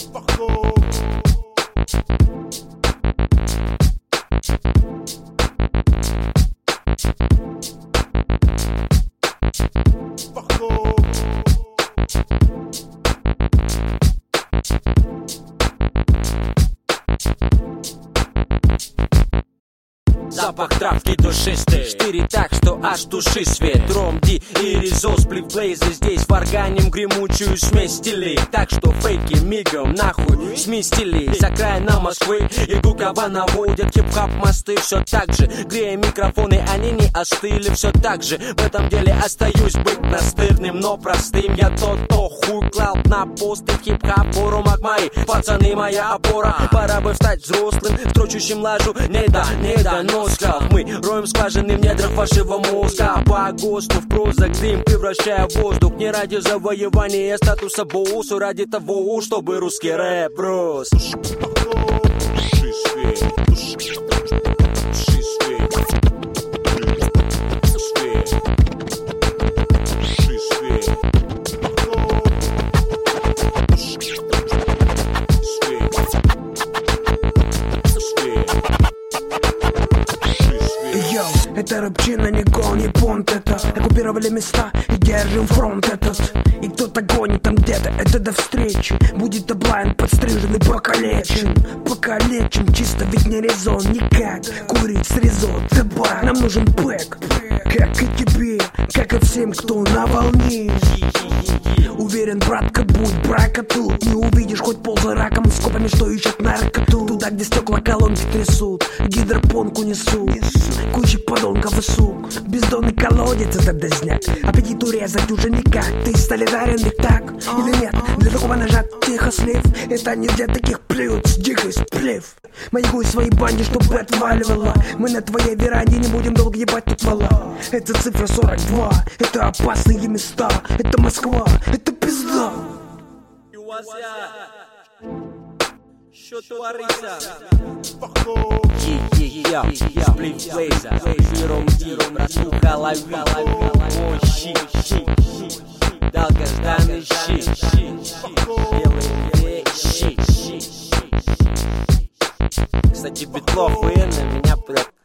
Запах травки душистый, штыри так, что аж души свет. Ром, Ди и Ризо, сплив блейзы здесь варганим гремучую смесь стилей. Так что фейки мигом нахуй сместили. С окраина Москвы и Гукова наводят хип-хап мосты. Все так же, грея микрофоны, они не остыли. Все так же, в этом деле остаюсь быть настырным, но простым. Я тот, кто хуй клал на посты хип-хап, пору Макмай. Пацаны, моя опора, пора бы встать взрослым, строчущим лажу. Не да, но мы роем скважины в недрах вашего мозга. По ГОСТу в прозак дым, превращая в воздух. Не ради завоевания статуса боссу, ради того, чтобы русский рэп рос. Это рэпчина, не гон, не понт, это оккупировали места и держим фронт этот. И кто-то гонит там где-то, это до встречи. Будет облайн подстрижен и покалечен. Покалечен, чисто ведь не резон. Никак курить с резон, табак, нам нужен бэк. Как и тебе, как и всем, кто на волне. Уверен, братка, будь брака тут. Не увидишь хоть полза раком с копами, что ищут наркоту. Туда, где стекла колонки трясут, гидропонку несут. Куча подонков и сук, бездонный колодец это дозняк. Аппетит урезать уже никак. Ты солидарен ведь так или нет? Для такого нажат тихо слив. Это не для таких плюц, дикий сплив. Маякуй своей банде, чтобы отваливала. Мы на твоей веранде не будем долго ебать тут вала. Это цифра 42, это опасные места. Это Москва, это пизда. Що твориться? Сплив блейза, жиром диром распуха лови. О, щи, долгожданный щи. Белые вещи. Кстати, Бетлов, вы на меня прет.